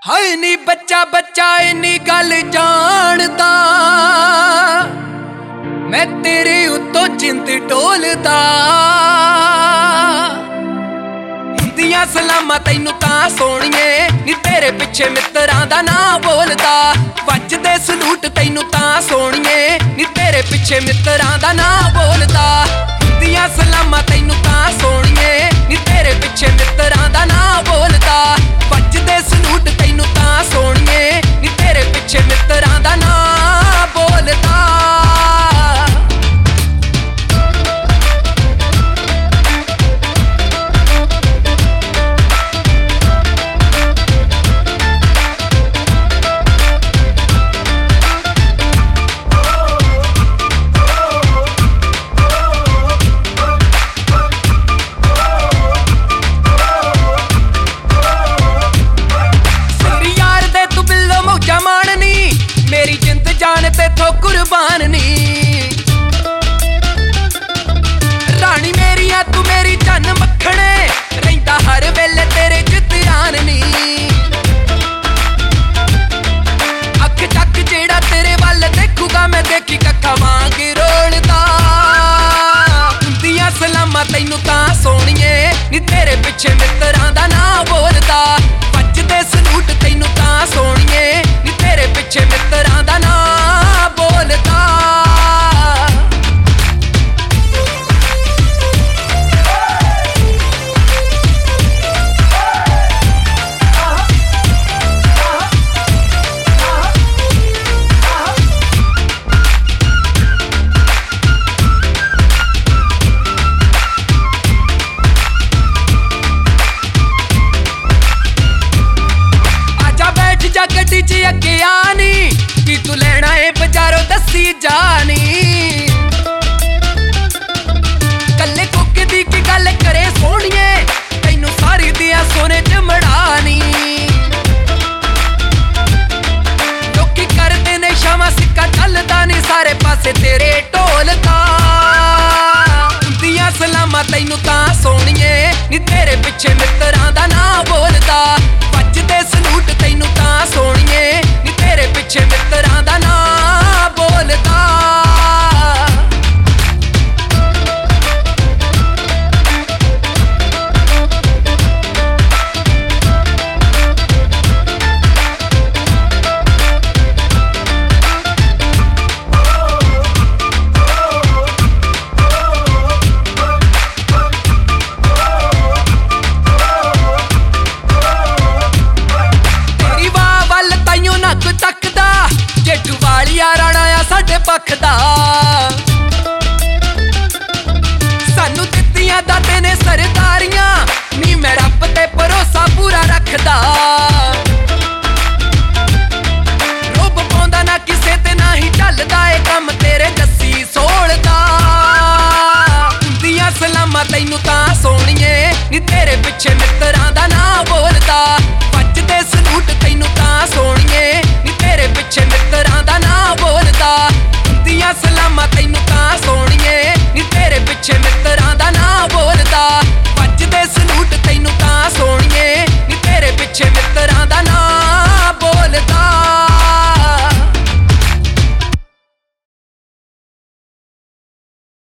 ਹਾਏ ਨੀ ਬੱਚਾ ਬੱਚਾ ਇੰਨੀ ਗੱਲ ਜਾਣਦਾ, ਮੈਂ ਤੇਰੇ ਉੱਤੋਂ ਜਿੰਦ ਢੋਲਦਾ। ਹੁੰਦੀਆਂ ਸਲਾਮਾਂ ਤੈਨੂੰ ਤਾਂ ਸੋਹਣੀਏ, ਨੀ ਤੇਰੇ ਪਿੱਛੇ ਮਿੱਤਰਾਂ ਦਾ ਨਾਂ ਬੋਲਦਾ। ਵੱਜਦੇ ਸਲੂਟ ਤੈਨੂੰ ਤਾਂ ਸੋਹਣੀਏ, ਨੀ ਤੇਰੇ ਪਿੱਛੇ ਮਿੱਤਰਾਂ ਦਾ ਨਾਂ ਬੋਲਦਾ। ਹੁੰਦੀਆਂ ਸਲਾਮਾਂ ਤੈਨੂੰ ਤਾਂ ਸੋਹਣੀਏ, ਨੀ ਤੇਰੇ ਪਿੱਛੇ ਮਿੱਤਰਾਂ ਦਾ ਨਾਂ ਬੋਲਦਾ। ਵੱਜਦੇ ਸਲੂਟ ਤੈਨੂੰ ਤਾਂ ਸੋਹਣੀਏ, ਨੀ ਤੇਰੇ ਪਿੱਛੇ ਮਿੱਤਰਾਂ ਦਾ ਨਾਂ ਬੋਲਦਾ। ਮੇਰੀ ਜਿੰਦ ਜਾਨ ਤੇਥੋਂ ਕੁਰਬਾਨ ਨੀ, ਰਾਣੀ ਮੇਰੀਆ ਤੂੰ ਮੇਰੀ ਜਨ ਮੱਖਣੇ, ਰਹਿੰਦਾ ਹਰ ਵੇਲੇ ਤੇਰੇ ਚ ਧਿਆਨ ਨੀ। ਅੱਖ ਚੱਕ ਜਿਹੜਾ ਤੇਰੇ ਵੱਲ ਦੇਖੂਗਾ, ਮੈਂ ਦੇਖੀ ਕੱਖਾਂ ਵਾਂਗ ਰੋਲਦਾ। ਹੁੰਦੀਆਂ ਸਲਾਮਾਂ ਤੈਨੂੰ ਤਾਂ ਸੋਹਣੀਏ, ਨੀ ਤੇਰੇ ਪਿੱਛੇ ਮਿੱਤਰਾਂ ਦਾ ਨਾਂ ਬੋਲਦਾ। ਵੱਜਦੇ ਸਲੂਟ ਤੈਨੂੰ ਤਾਂ ਸੋਹਣੀਏ, ਨੀ ਤੇਰੇ ਪਿੱਛੇ ਮਿੱਤਰਾਂ ਦਾ ਨਾਂ ਬੋਲਦਾ। ਗੱਡੀ ਚ ਅੱਗੇ ਆਨੀ, ਕੀ ਤੂੰ ਲੈਣਾ ਏ ਬਜ਼ਾਰੋਂ ਦੱਸੀ ਜਾਨੀ। ਕੱਲੇ ਕੋਕੇ ਦੀ ਕੀ ਗੱਲ ਕਰੇ ਸੋਹਣੀਏ, ਤੈਨੂੰ ਸਾਰੀ ਦੀਆਂ ਸੋਨੇ ਚ ਮੜਾਨੀ। ਲੋਕੀ ਕਰਦੇ ਨੇ ਸ਼ਾਮਾਂ ਸਿੱਕਾ ਚੱਲਦਾ ਨੀ, ਸਾਰੇ ਪਾਸੇ ਤੇਰੇ ਢੋਲਦਾ। ਹੁੰਦੀਆਂ ਸਲਾਮਾਂ ਤੈਨੂੰ ਤਾਂ ਸੋਹਣੀਏ, ਨੀ ਤੇਰੇ ਪਿੱਛੇ ਮਿੱਤਰਾਂ ਦਾ ਨਾਂ ਬੋਲਦਾ। ਵੱਜਦੇ ਸਲੂਟ ਤੈਨੂੰ ਤਾਂ ਸੋਹਣੀਏ, ਨੀ ਤੇਰੇ ਪਿੱਛੇ ਮਿੱਤਰਾਂ ਦਾ ਨਾਂ ਬੋਲਦਾ। ਤੱਕਦਾ ਜੇਠੂ ਵਾਲੀਆ ਰਾਣਾ ਆ ਸਾਡੇ ਪੱਖ ਦਾ। ਸਾਨੂੰ ਦਿੱਤੀਆਂ ਦਾਤੇ ਨੇ ਸਰਦਾਰੀਆਂ, ਨੀ ਮੈਂ ਰੱਬ ਤੇ ਭਰੋਸਾ ਪੂਰਾ ਰੱਖਦਾ। ਰੋਬ ਪਾਉਂਦਾ ਨਾ ਕਿਸੇ ਤੇ ਨਾ ਹੀ ਚੱਲਦਾ, ਏ ਕੰਮ ਤੇਰੇ ਜੱਸੀ ਸੋਲਦਾ। ਹੁੰਦੀਆਂ ਸਲਾਮਾਂ ਤੈਨੂੰ ਤਾਂ ਸੋਹਣੀਏ, ਨੀ ਤੇਰੇ ਪਿੱਛੇ ਮਿੱਤਰਾਂ ਦਾ